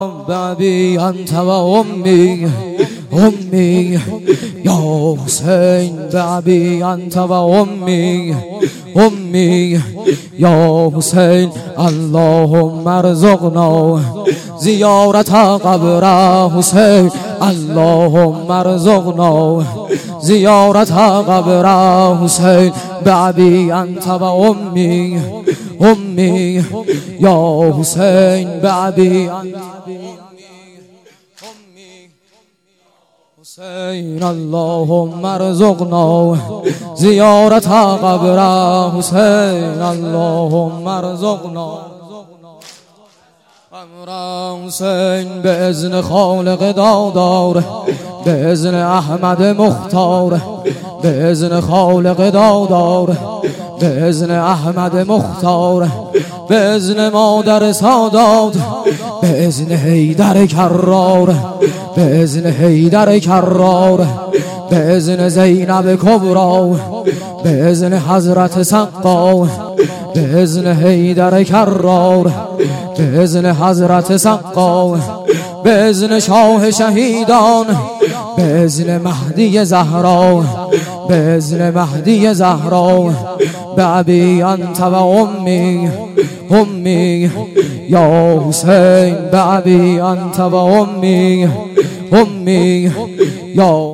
بابی انت و امی امی یا حسین بابی انت و امی امی یا حسین اللهم ارزقنا زیارت قبر حسین اللهم ارزقنا زیارت قبر حسین بابی انت و امی امی یا حسین بابی حسین اللهم ارزقنا زیارت قبر حسین اللهم ارزقنا قبر حسین به اذن خالق دادار به اذن احمد مختار به اذن خالق دادار به اذن احمد مختار به اذن مادر سادات به اذن حیدر کرار به اذن حیدر کرار به اذن زینب کبرا به اذن حضرت سقا به اذن حیدر کرار به اذن حضرت سقا به اذن شاه شهیدان به اذن مهدی زهرا به اذن مهدی زهرا بابی انت و امی امی یا حسین بابی انت و امی امی یا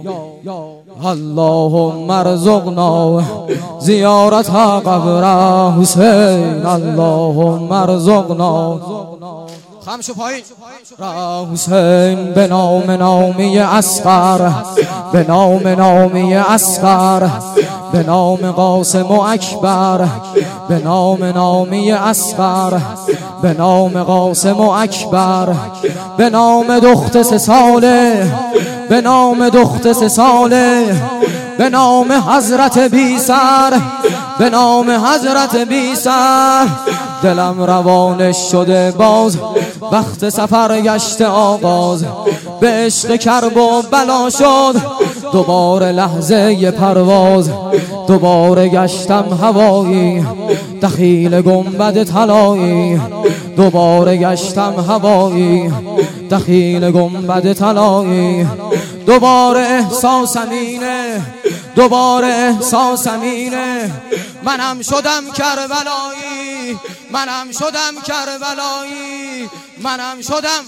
اللهم ارزقنا زیارت قبر حسین اللهم ارزقنا خمش پایین را حسین به نام نامی اصغر به نام نامی اصغر به نام قاسم و اکبر به نام نامی اصغر به نام قاسم و اکبر به نام دخت 3 ساله به نام دخت 3 ساله به نام حضرت بی سر به نام حضرت بی سر دلم روانش شده باز وقت سفر گشت آغاز به عشق کرب و بلا شد دوباره لحظه پرواز دوباره گشتم هوایی دخیل گنبد طلایی دوباره گشتم هوایی دخیل گنبد طلایی دوباره احساسم اینه دوباره احساسم اینه منم شدم کربلایی منم شدم کربلایی منم شدم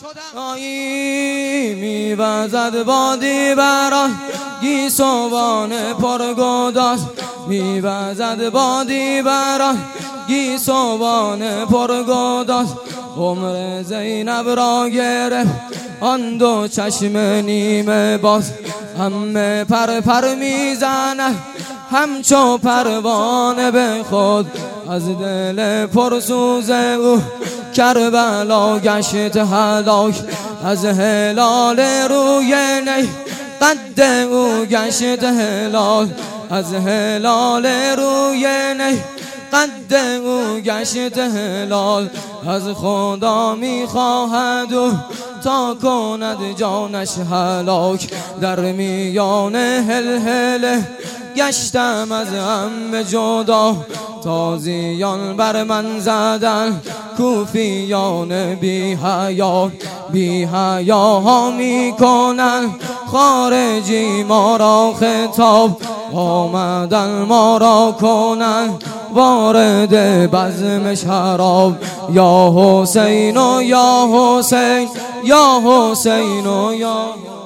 میوزد بادی بران گیسوان پرگوداز میوزد بادی بران گیسوان پرگوداز عمر زینب را گرفت آن 2 چشم نیمه باز همه پر پر میزنه همچو پروانه به خود از دل پرسوز او کربلا گشت هلاک از هلال روی نی قد او گشت هلال از هلال روی نی قد او گشت هلال از خدا میخواهد و تا کند جانش هلاک در میان هلهله گشتم از هم جدا تازیان بر من زدن کوفیان بی حیا ها میکنن خارجی ما را خطاب آمدن ما را کنن وارد بزم شراب یا حسین و یا حسین یا حسین و یا